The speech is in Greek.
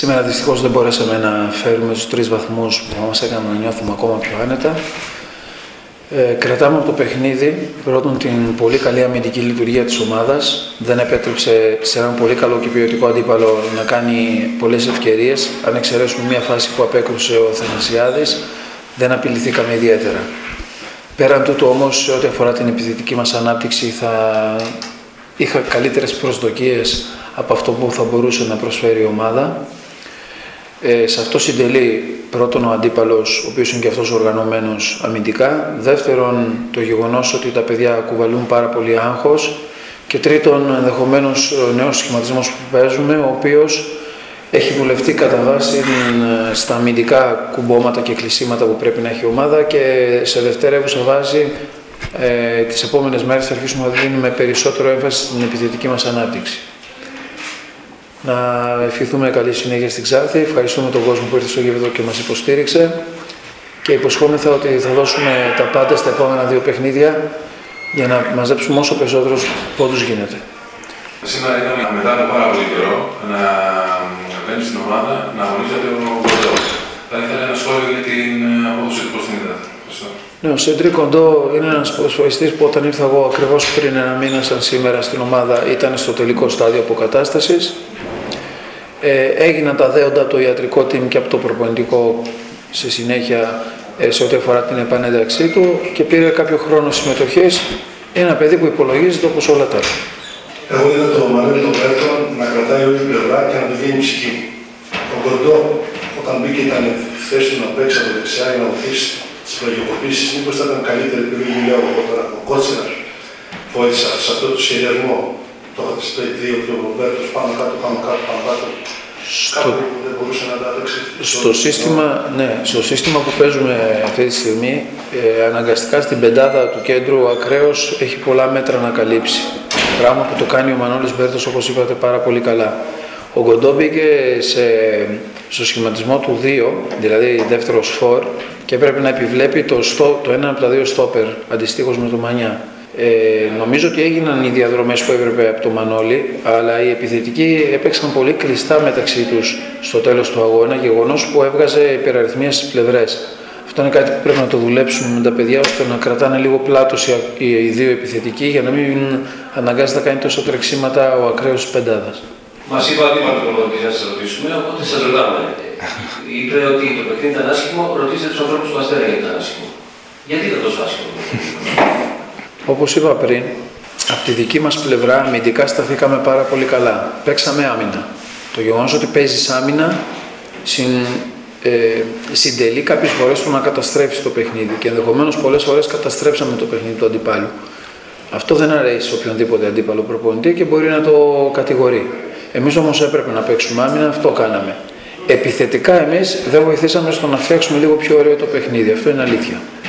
Σήμερα δυστυχώς δεν μπορέσαμε να φέρουμε τους 3 βαθμούς που θα μας έκαναν να νιώθουμε ακόμα πιο άνετα. Κρατάμε από το παιχνίδι πρώτον την πολύ καλή αμυντική λειτουργία της ομάδας. Δεν επέτρεψε σε έναν πολύ καλό και ποιοτικό αντίπαλο να κάνει πολλές ευκαιρίες. Αν εξαιρέσουμε μια φάση που απέκρουσε ο Θανασιάδης, δεν απειληθήκαμε ιδιαίτερα. Πέραν τούτου όμως, σε ό,τι αφορά την επιθετική μας ανάπτυξη, είχα καλύτερες προσδοκίες από αυτό που θα μπορούσε να προσφέρει η ομάδα. Σε αυτό συντελεί πρώτον ο αντίπαλος, ο οποίος είναι και αυτός οργανωμένος αμυντικά. Δεύτερον, το γεγονός ότι τα παιδιά κουβαλούν πάρα πολύ άγχος. Και τρίτον, ενδεχομένως ο νέος σχηματισμός που παίζουμε, ο οποίος έχει δουλευτεί κατά βάση στα αμυντικά κουμπώματα και κλεισίματα που πρέπει να έχει η ομάδα και σε δευτερεύουσα βάση τις επόμενες μέρες θα αρχίσουμε να δίνουμε περισσότερο έμφαση στην επιθετική μας ανάπτυξη. Να ευχηθούμε καλή συνέχεια στην Ξάρθη. Ευχαριστούμε τον κόσμο που ήρθε στο γήπεδο και μας υποστήριξε και υποσχόμεθα ότι θα δώσουμε τα πάντα στα επόμενα 2 παιχνίδια για να μαζέψουμε όσο περισσότερους πόντους γίνεται. Σήμερα είδαμε μετά από πάρα πολύ καιρό να μπαίνει στην ομάδα, να αγωνίζεται ο Κοντό. Θα ήθελα ένα σχόλιο για την απόδοση του, πώς την είδατε. Ναι, ο Σέντρι Κοντό είναι ένας ποδοσφαιριστής που όταν ήρθα εγώ ακριβώς πριν 1 μήνα σαν σήμερα στην ομάδα ήταν στο τελικό στάδιο αποκατάστασης. Έγιναν τα δέοντα από το ιατρικό team και από το προπονητικό σε συνέχεια σε ό,τι αφορά την επανένταξή του και πήρε κάποιο χρόνο συμμετοχής. Είναι ένα παιδί που υπολογίζεται όπως όλα τα άλλα. Εγώ είδα τον Μανώλη τον Πέτρο να κρατάει όλη την πλευρά και να του βγαίνει ψυχή. Ο Κοντό, όταν μπήκε, ήταν θέση του να παίξει από δεξιά για να βοηθήσει τις πλαγιοκοπήσεις. Μήπως θα ήταν καλύτερη επιλογή, μιλάω εγώ τώρα. Ο Κότσιρας βοήθησε σε αυτό το σχεδιασμό. Το είχατε στο 2 και ο Ρομπέρτος πάνω κάτω. Κάπου δεν μπορούσε να τα παίξει. Στο σύστημα που παίζουμε αυτή τη στιγμή, αναγκαστικά στην πεντάδα του κέντρου ο ακραίος έχει πολλά μέτρα να καλύψει. Πράγμα που το κάνει ο Μανώλης Μπέρτος, όπως είπατε, πάρα πολύ καλά. Ο Γκοντό μπήκε στο σχηματισμό του 2, δηλαδή δεύτερος φορ, και πρέπει να επιβλέπει το ένα από τα 2 στόπερ, αντιστοίχως με το Μανιά. Νομίζω ότι έγιναν οι διαδρομές που έπρεπε από το Μανώλη, αλλά οι επιθετικοί έπαιξαν πολύ κλειστά μεταξύ τους στο τέλος του αγώνα, γεγονός που έβγαζε υπεραριθμία στις πλευρές. Αυτό είναι κάτι που πρέπει να το δουλέψουμε με τα παιδιά, ώστε να κρατάνε λίγο πλάτος οι 2 επιθετικοί, για να μην αναγκάζεται να κάνει τόσο τρεξίματα ο ακραίος της πεντάδας. Μας είπα ότι είπατε προπονητής να σας ρωτήσουμε, οπότε σας ρωτάμε. Είπε ότι το παιχνίδι ήταν άσχημο, ρωτήστε τους ανθρώπους του Αστέρα γιατί ήταν άσχημο. Γιατί ήταν τόσο άσχημο? Όπως είπα πριν, από τη δική μας πλευρά αμυντικά σταθήκαμε πάρα πολύ καλά. Παίξαμε άμυνα. Το γεγονός ότι παίζεις άμυνα συντελεί κάποιες φορές το να καταστρέψει το παιχνίδι και ενδεχομένως πολλές φορές καταστρέψαμε το παιχνίδι του αντιπάλου. Αυτό δεν αρέσει σε οποιονδήποτε αντίπαλο προπονητή και μπορεί να το κατηγορεί. Εμείς όμως έπρεπε να παίξουμε άμυνα, αυτό κάναμε. Επιθετικά εμείς δεν βοηθήσαμε στο να φτιάξουμε λίγο πιο ωραίο το παιχνίδι. Αυτό είναι αλήθεια.